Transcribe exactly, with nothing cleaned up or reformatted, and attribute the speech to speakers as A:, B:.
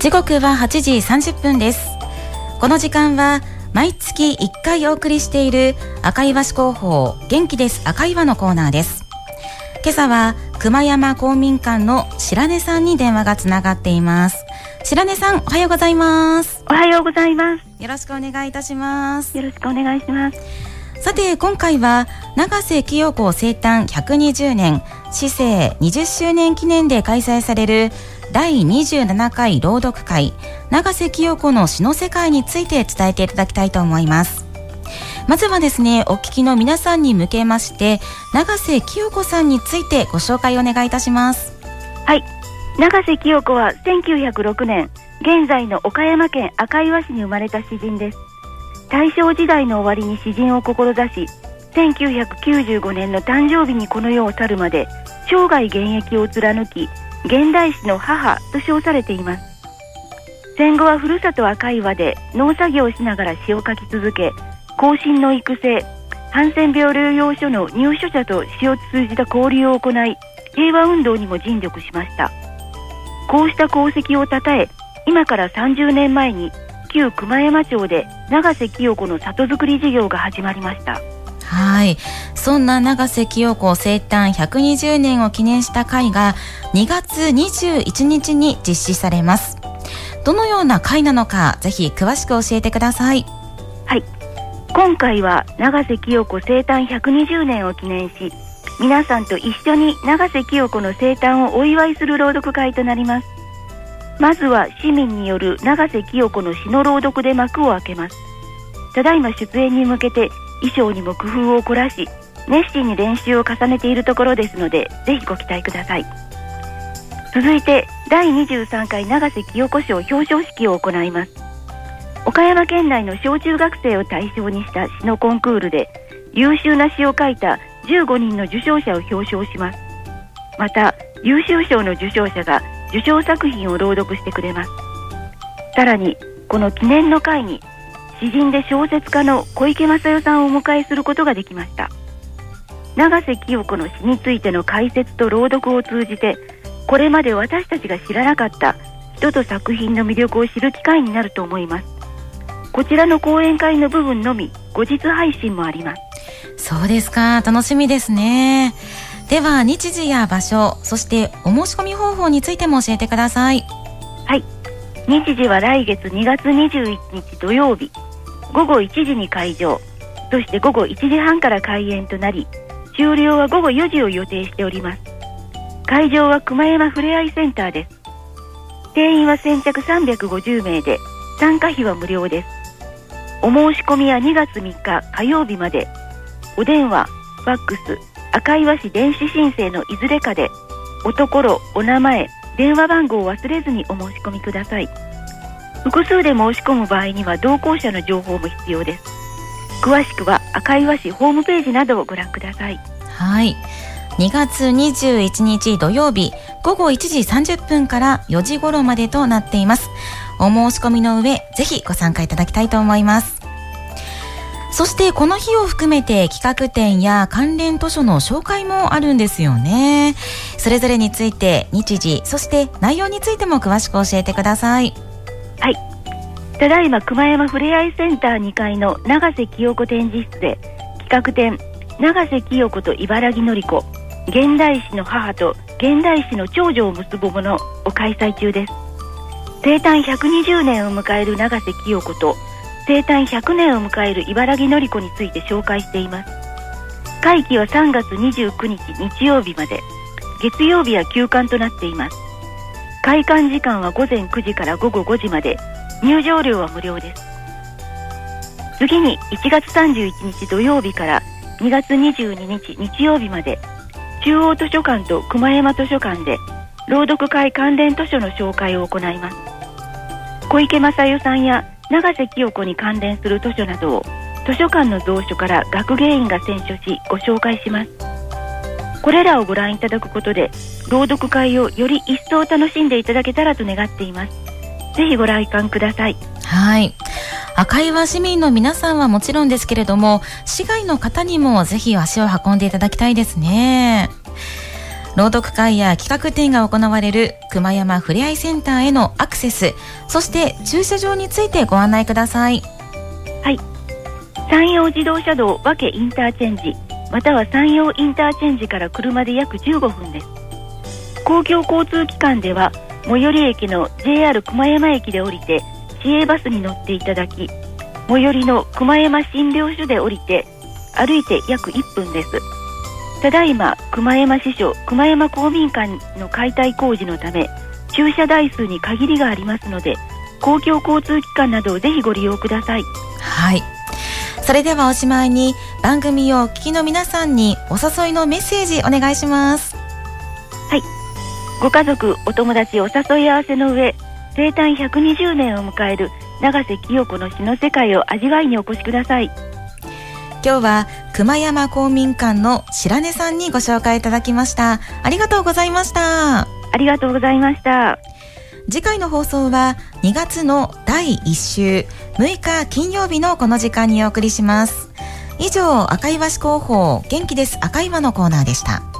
A: 時刻ははちじさんじゅっぷんです。この時間は毎月いっかいお送りしている赤岩市広報元気です赤岩のコーナーです。今朝は熊山公民館の白根さんに電話がつながっています。白根さん、おはようございます。
B: おはようございます。
A: よろしくお願いいたします。
B: よろしくお願いします。
A: さて、今回は永瀬清子生誕ひゃくにじゅうねん市政にじゅっしゅうねん記念で開催されるだいにじゅうななかい朗読会永瀬清子の詩の世界について伝えていただきたいと思います。まずはですね、お聞きの皆さんに向けまして永瀬清子さんについてご紹介お願いいたします。
B: はい、永瀬清子はせんきゅうひゃくろくねん現在の岡山県赤岩市に生まれた詩人です。大正時代の終わりに詩人を志し、せんきゅうひゃくきゅうじゅうごねんの誕生日にこの世を去るまで生涯現役を貫き、現代詩の母と称されています。戦後はふるさと赤岩で農作業をしながら詩を書き続け、後進の育成、ハンセン病療養所の入所者と詩を通じた交流を行い、平和運動にも尽力しました。こうした功績をたたえ、今からさんじゅうねんまえに旧熊山町で永瀬清子の里づくり事業が始まりました。
A: はい、そんな永瀬清子生誕ひゃくにじゅうねんを記念した会がにがつにじゅういちにちに実施されます。どのような会なのか、ぜひ詳しく教えてください。
B: はい、今回は永瀬清子生誕ひゃくにじゅうねんを記念し、皆さんと一緒に永瀬清子の生誕をお祝いする朗読会となります。まずは市民による永瀬清子の詩の朗読で幕を開けます。ただいま出演に向けて衣装にも工夫を凝らし、熱心に練習を重ねているところですので、ぜひご期待ください。続いてだいにじゅうさんかい永瀬清子賞表彰式を行います。岡山県内の小中学生を対象にした詩のコンクールで優秀な詩を書いたじゅうごにんの受賞者を表彰します。また優秀賞の受賞者が受賞作品を朗読してくれます。さらにこの記念の会に詩人で小説家の小池正代さんをお迎えすることができました。永瀬清子の詩についての解説と朗読を通じて、これまで私たちが知らなかった人と作品の魅力を知る機会になると思います。こちらの講演会の部分のみ後日配信もあります。
A: そうですか、楽しみですね。では日時や場所、そしてお申し込み方法についても教えてください。
B: はい、日時は来月にがつにじゅういちにち土曜日ごごいちじに開場、そしてごごいちじはんから開演となり、終了はごごよじを予定しております。会場は熊山ふれあいセンターです。定員は先着さんびゃくごじゅうめいで、参加費は無料です。お申し込みはにがつみっか火曜日まで。お電話、ファックス、赤岩市電子申請のいずれかで、おところ、お名前、電話番号を忘れずにお申し込みください。複数で申し込む場合には同行者の情報も必要です。詳しくは赤岩市ホームページなどをご覧ください。
A: はい、にがつにじゅういちにち土曜日ごごいちじさんじゅっぷんからよじ頃までとなっています。お申し込みの上、ぜひご参加いただきたいと思います。そしてこの日を含めて企画展や関連図書の紹介もあるんですよね。それぞれについて日時、そして内容についても詳しく教えてください。
B: はい、ただいま熊山ふれあいセンターにかいの永瀬清子展示室で企画展永瀬清子と茨城のり子、現代詩の母と現代詩の長女を結ぶものを開催中です。生誕ひゃくにじゅうねんを迎える永瀬清子と生誕ひゃくねんを迎える茨城のり子について紹介しています。会期はさんがつにじゅうくにち日曜日まで、月曜日は休館となっています。開館時間はごぜんくじからごごごじまで、入場料は無料です。次にいちがつさんじゅういちにち土曜日からにがつにじゅうににち日曜日まで、中央図書館と熊山図書館で朗読会関連図書の紹介を行います。小池正代さんや永瀬清子に関連する図書などを図書館の蔵書から学芸員が選書しご紹介します。これらをご覧いただくことで朗読会をより一層楽しんでいただけたらと願っています。ぜひご来館ください。
A: はい、赤岩市民の皆さんはもちろんですけれども、市外の方にもぜひ足を運んでいただきたいですね。 朗読会や企画展が行われる熊山ふれあいセンターへのアクセス、そして駐車場についてご案内ください。
B: はい、山陽自動車道和気インターチェンジまたは山陽インターチェンジから車で約じゅうごふんです。公共交通機関では最寄り駅の ジェイアール 熊山駅で降りて市営バスに乗っていただき、最寄りの熊山診療所で降りて歩いて約いっぷんです。ただいま熊山支所熊山公民館の解体工事のため駐車台数に限りがありますので、公共交通機関などをぜひご利用ください。
A: はい、それではおしまいに番組をお聞きの皆さんにお誘いのメッセージお願いします。
B: はい、ご家族お友達お誘い合わせの上、生誕ひゃくにじゅうねんを迎える永瀬清子の詩の世界を味わいにお越しください。
A: 今日は熊山公民館の白根さんにご紹介いただきました。ありがとうございました。
B: ありがとうございました。
A: 次回の放送はにがつのだいいっ週むいか金曜日のこの時間にお送りします。以上、赤岩市広報元気です赤岩のコーナーでした。